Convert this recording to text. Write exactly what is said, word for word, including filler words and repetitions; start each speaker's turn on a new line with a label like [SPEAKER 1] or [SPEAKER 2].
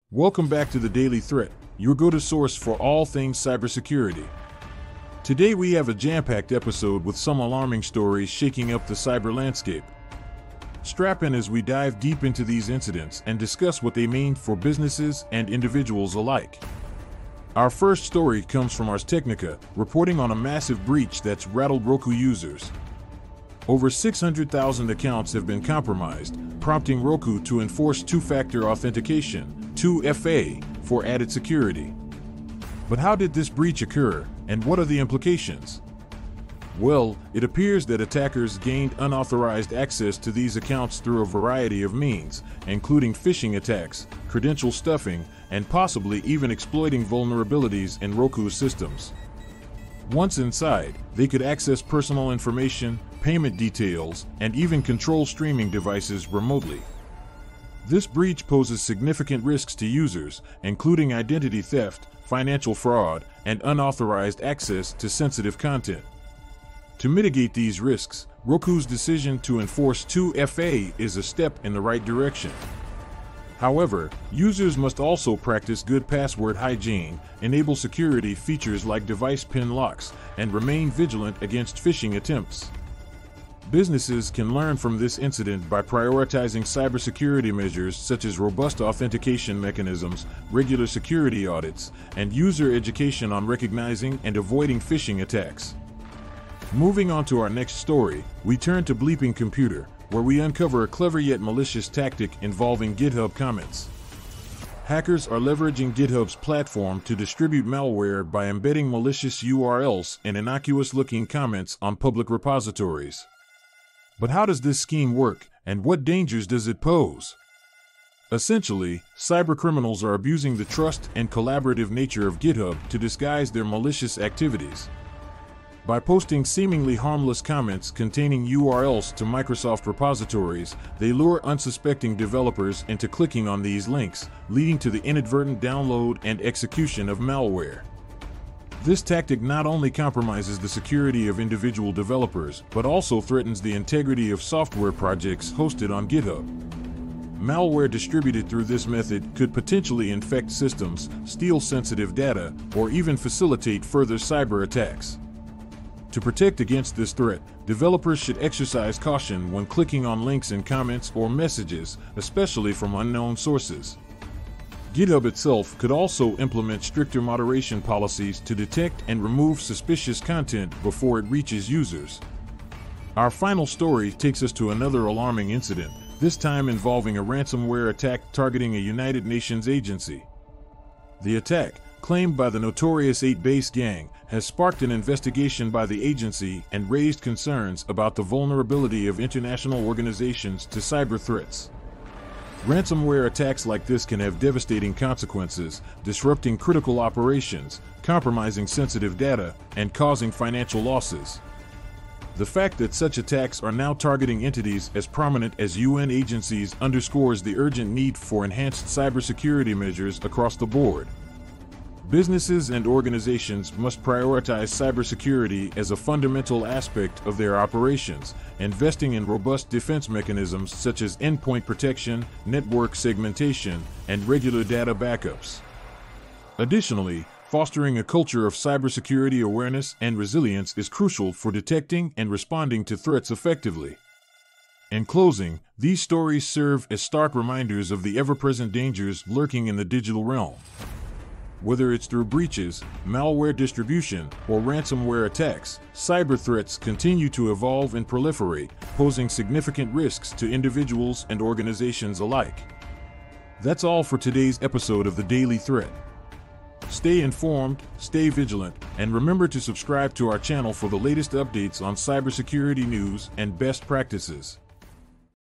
[SPEAKER 1] Welcome back to the Daily Threat, your go-to source for all things cybersecurity. Today we have a jam-packed episode with some alarming stories shaking up the cyber landscape. Strap in as we dive deep into these incidents and discuss what they mean for businesses and individuals alike. Our first story comes from Ars Technica, reporting on a massive breach that's rattled Roku users. Over six hundred thousand accounts have been compromised, prompting Roku to enforce two-factor authentication, two F A, for added security. But how did this breach occur, and what are the implications? Well, it appears that attackers gained unauthorized access to these accounts through a variety of means, including phishing attacks, credential stuffing, and possibly even exploiting vulnerabilities in Roku's systems. Once inside, they could access personal information, payment details, and even control streaming devices remotely. This breach poses significant risks to users, including identity theft, financial fraud, and unauthorized access to sensitive content. To mitigate these risks, Roku's decision to enforce two F A is a step in the right direction. However, users must also practice good password hygiene, enable security features like device pin locks, and remain vigilant against phishing attempts. Businesses can learn from this incident by prioritizing cybersecurity measures such as robust authentication mechanisms, regular security audits, and user education on recognizing and avoiding phishing attacks. Moving on to our next story, we turn to Bleeping Computer, where we uncover a clever yet malicious tactic involving GitHub comments. Hackers are leveraging GitHub's platform to distribute malware by embedding malicious U R Ls and innocuous-looking comments on public repositories. But how does this scheme work, and what dangers does it pose? Essentially, cybercriminals are abusing the trust and collaborative nature of GitHub to disguise their malicious activities. By posting seemingly harmless comments containing U R Ls to Microsoft repositories, they lure unsuspecting developers into clicking on these links, leading to the inadvertent download and execution of malware. This tactic not only compromises the security of individual developers, but also threatens the integrity of software projects hosted on GitHub. Malware distributed through this method could potentially infect systems, steal sensitive data, or even facilitate further cyber attacks. To protect against this threat, developers should exercise caution when clicking on links in comments or messages, especially from unknown sources. GitHub itself could also implement stricter moderation policies to detect and remove suspicious content before it reaches users. Our final story takes us to another alarming incident, this time involving a ransomware attack targeting a United Nations agency. The attack, claimed by the notorious eight base gang, has sparked an investigation by the agency and raised concerns about the vulnerability of international organizations to cyber threats. Ransomware attacks like this can have devastating consequences, disrupting critical operations, compromising sensitive data, and causing financial losses. The fact that such attacks are now targeting entities as prominent as U N agencies underscores the urgent need for enhanced cybersecurity measures across the board. Businesses and organizations must prioritize cybersecurity as a fundamental aspect of their operations, investing in robust defense mechanisms such as endpoint protection, network segmentation, and regular data backups. Additionally, fostering a culture of cybersecurity awareness and resilience is crucial for detecting and responding to threats effectively. In closing, these stories serve as stark reminders of the ever-present dangers lurking in the digital realm. Whether it's through breaches, malware distribution, or ransomware attacks, cyber threats continue to evolve and proliferate, posing significant risks to individuals and organizations alike. That's all for today's episode of the Daily Threat. Stay informed, stay vigilant, and remember to subscribe to our channel for the latest updates on cybersecurity news and best practices.